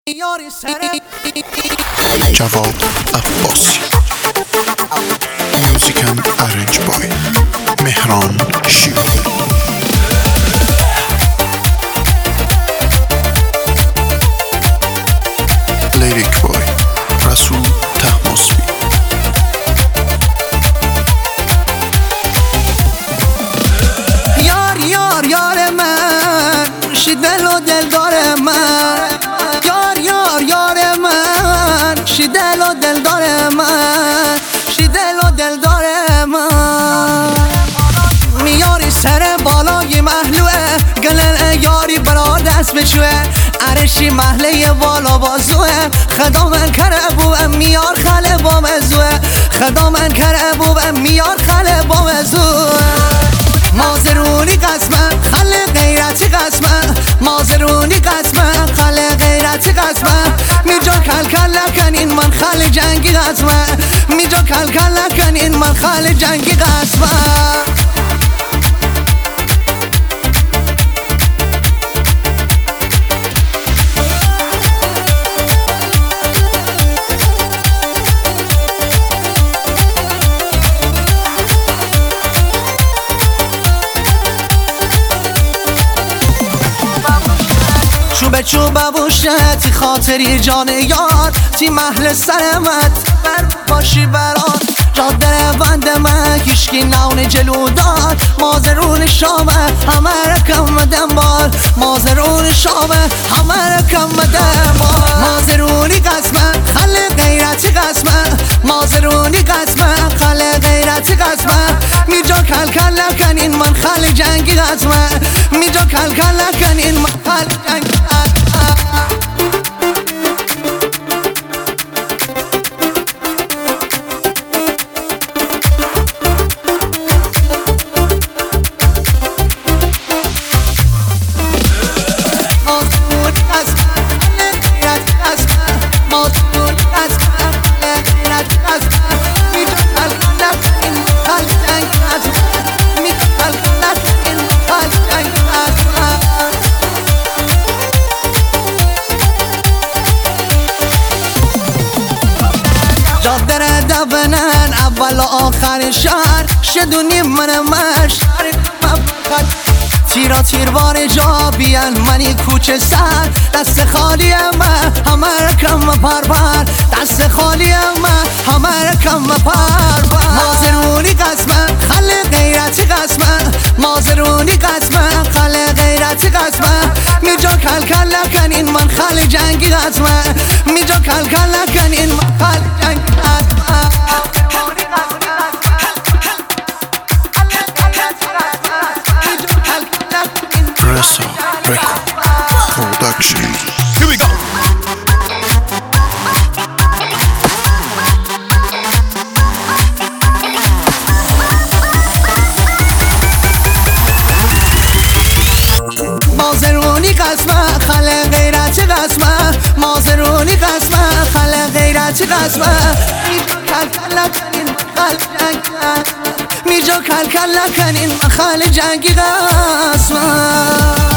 Javad Abbasi. Music and arranged by Mehran Shivali. Lyric by Rasul Tahmasbi. یار یار یار من شی دل و دلدار من یار یار یار من شی دل و دلدار من شی دل و دلدار من میاری سر بالای محلوه گلن یاری برا دست بشوه عرشی محله بالا بازوه خدا من کربو میار خاله با مزوه خدا من کربو میار خاله با مزوه مازرونی قسمه خاله غیرتی قسمه مازرونی قسمه خاله غیرتی قسمه میجا کل کل نکنین من خاله جنگی قسمه میجا کل کل نکنین من خاله جنگی قسمه چوبه چوبه بوشه تی خاطری جان یار تی محل سرمت بر باشی برات جاده بند من کشکی نون جلو داد مازرون شامه همه رکم دنبال مازرون شامه همه رکم دنبال مازرونی قسمه خاله غیرتی قسمه مازرونی قسمه خاله غیرتی قسمه میجا کل کل نکنین من خاله جنگی قسمه میجا کل کل نکنین من خاله جنگی جادر دبنن اول و آخر شهر شدونی من شهر تیرا تیروار جا بیان منی کوچه سر دست خالی من همه رکم پربر دست خالی من همه رکم پربر مازرونی قسمه خاله غیرتی قسمه مازرونی قسمه خاله غیرتی قسمه میجا کل کل نکنین من خاله جنگی قسمه میجا کل کل نکنین من خاله جنگی Ressa Record Production. Here we go. مازرونی قسمه خاله غیرتی قسمه مازرونی قسمه خاله غیرتی قسمه میجا کل کل نکنین من خاله جنگی قسمه